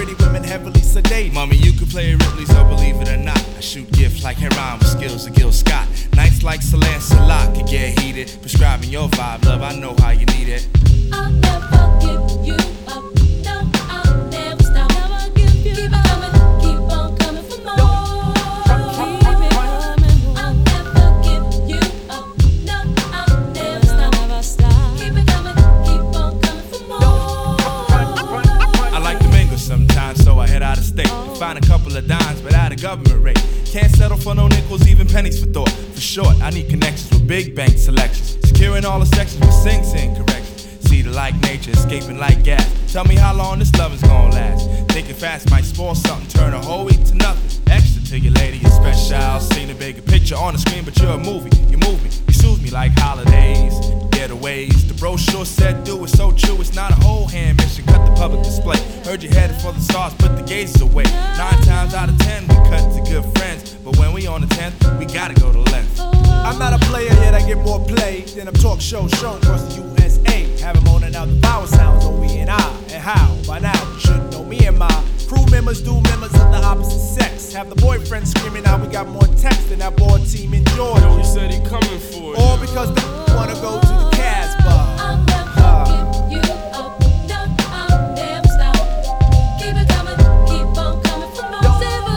pretty women heavily sedated. Mommy, you could play Ripley, so believe it or not, I shoot gifts like Heron with skills of Gil Scott. Nights like Sir Lancelot could get heated. Prescribing your vibe, love, I know how you need it. I'll never give you up. No, I'll never stop. Never give you keep up. Keep on coming for more. Keep it coming. I'll never give you up. No, I'll never stop. Keep it coming. Keep on coming for more. I like to mingle sometimes, so I head out of state. Find a couple of dimes, but at a government rate. Can't settle for no nickels, even pennies for thought. For short, I need connections with big bank selections. Securing all the sections with sing corrections. See the like nature, escaping like gas. Tell me how long this love is gonna last. Thinking fast might spoil something, turn a whole week to nothing. Extra to your lady, you're special. Seen a bigger picture on the screen, but you're a movie. You move me, you soothe me like holidays. Getaways, the brochure said do it so true. It's not a whole hand mission, cut the public display. Heard you headed for the stars, put the gazes away. 9 times out of 10 we cut to good friends, but when we on the 10th, we gotta go to length. I'm not a player yet, I get more play than a talk show shown across the USA. Have 'em moaning out the power sounds on we and I. And how? By now, you should know me and my crew members do members of the opposite sex. Have the boyfriend screaming how we got more text than that board team in Georgia. Yo, he said he coming for it. All because they wanna go to the Casbah. I'll never give you up. No, I'll never stop. Keep it coming. Keep on coming for more.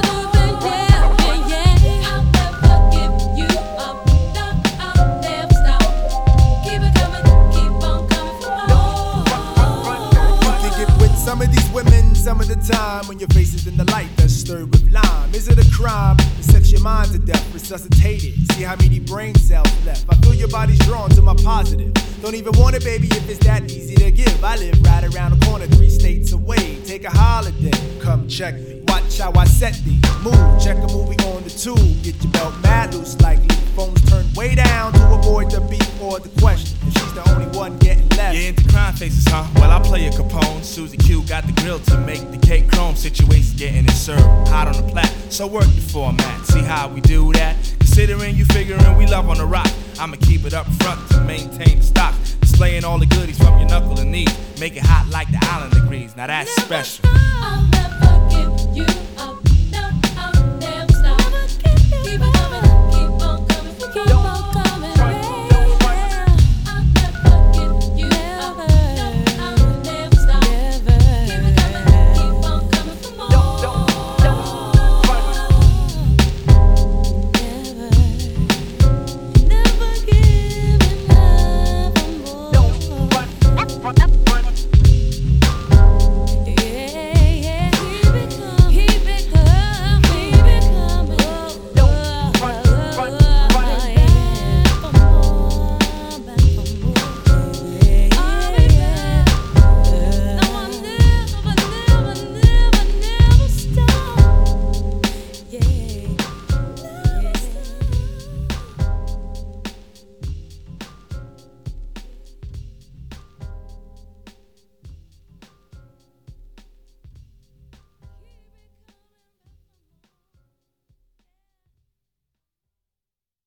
Yeah. I'll never give you up. No, I'll never stop. Keep it coming. Keep on coming for more. You can get with some of these women some of the time when your face is in the light that's stirred with lime. Is it a crime to sex your mind to death, resuscitate it? See how many brain cells left. I feel your body's drawn to my positive. Don't even want it, baby, if it's that easy to give. I live right around the corner, 3 states away. Take a holiday, come check me. Watch how I set the mood. Check a movie on the tube. Get your belt mad loose like leaf. Phones turned way down to avoid the beef or the question. If she's the only one getting left. You into crime faces, huh? Well, I play a Capone. Susie Q got the grill to make the cake chrome. Situation getting it served hot on the plat. So work the format. See how we do that? Considering you figuring we love on the rock. I'ma keep it up front to maintain the stock. Displaying all the goodies from your knuckle and knee. Make it hot like the island degrees. Now that's special. I'll never give you